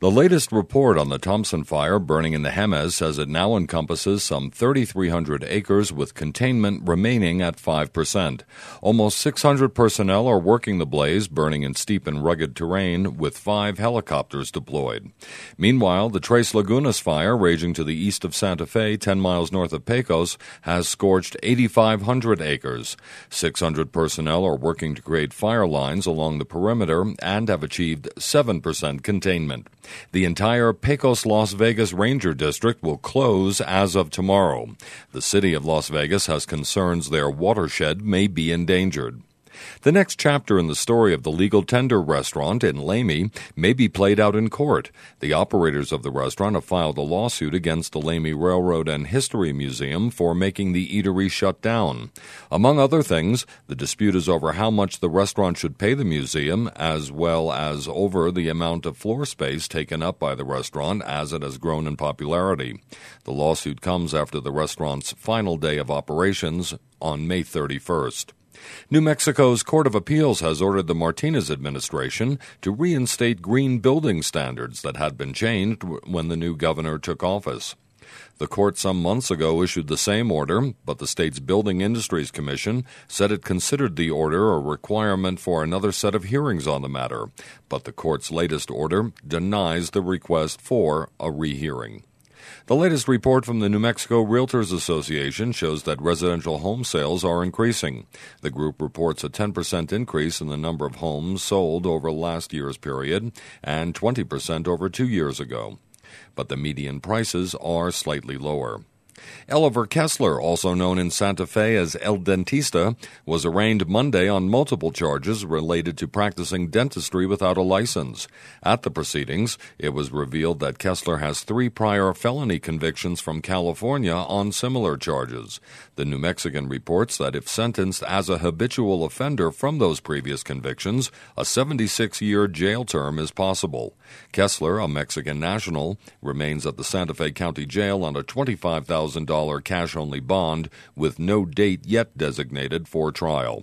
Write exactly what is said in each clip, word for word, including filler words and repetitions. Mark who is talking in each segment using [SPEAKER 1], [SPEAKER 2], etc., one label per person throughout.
[SPEAKER 1] The latest report on the Thompson Fire burning in the Jemez says it now encompasses some three thousand three hundred acres with containment remaining at five percent. Almost six hundred personnel are working the blaze, burning in steep and rugged terrain, with five helicopters deployed. Meanwhile, the Tres Lagunas fire, raging to the east of Santa Fe, ten miles north of Pecos, has scorched eight thousand five hundred acres. six hundred personnel are working to create fire lines along the perimeter and have achieved seven percent containment. The entire Pecos-Las Vegas Ranger District will close as of tomorrow. The city of Las Vegas has concerns their watershed may be endangered. The next chapter in the story of the Legal Tender restaurant in Lamy may be played out in court. The operators of the restaurant have filed a lawsuit against the Lamy Railroad and History Museum for making the eatery shut down. Among other things, the dispute is over how much the restaurant should pay the museum, as well as over the amount of floor space taken up by the restaurant as it has grown in popularity. The lawsuit comes after the restaurant's final day of operations on May thirty-first. New Mexico's Court of Appeals has ordered the Martinez administration to reinstate green building standards that had been changed when the new governor took office. The court some months ago issued the same order, but the state's Building Industries Commission said it considered the order a requirement for another set of hearings on the matter. But the court's latest order denies the request for a rehearing. The latest report from the New Mexico Realtors Association shows that residential home sales are increasing. The group reports a ten percent increase in the number of homes sold over last year's period and twenty percent over two years ago. But the median prices are slightly lower. Oliver Kessler, also known in Santa Fe as El Dentista, was arraigned Monday on multiple charges related to practicing dentistry without a license. At the proceedings, it was revealed that Kessler has three prior felony convictions from California on similar charges. The New Mexican reports that if sentenced as a habitual offender from those previous convictions, a seventy-six year jail term is possible. Kessler, a Mexican national, remains at the Santa Fe County Jail on a twenty-five thousand dollars cash-only bond with no date yet designated for trial.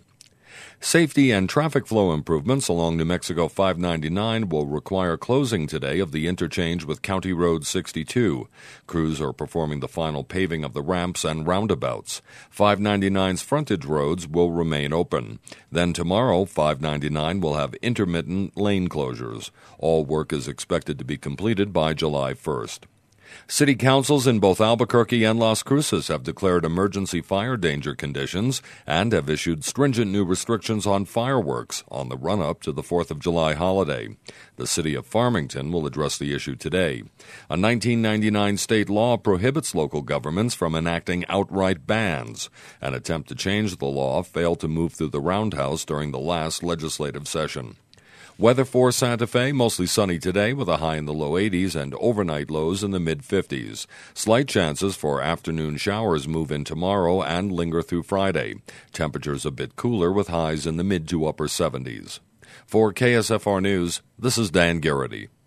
[SPEAKER 1] Safety and traffic flow improvements along New Mexico five ninety-nine will require closing today of the interchange with County Road sixty-two. Crews are performing the final paving of the ramps and roundabouts. five ninety-nine's frontage roads will remain open. Then tomorrow, five ninety-nine will have intermittent lane closures. All work is expected to be completed by July first. City councils in both Albuquerque and Las Cruces have declared emergency fire danger conditions and have issued stringent new restrictions on fireworks on the run-up to the fourth of July holiday. The city of Farmington will address the issue today. A nineteen ninety-nine state law prohibits local governments from enacting outright bans. An attempt to change the law failed to move through the roundhouse during the last legislative session. Weather for Santa Fe, mostly sunny today with a high in the low eighties and overnight lows in the mid-fifties. Slight chances for afternoon showers move in tomorrow and linger through Friday. Temperatures a bit cooler with highs in the mid to upper seventies. For K S F R News, this is Dan Garrity.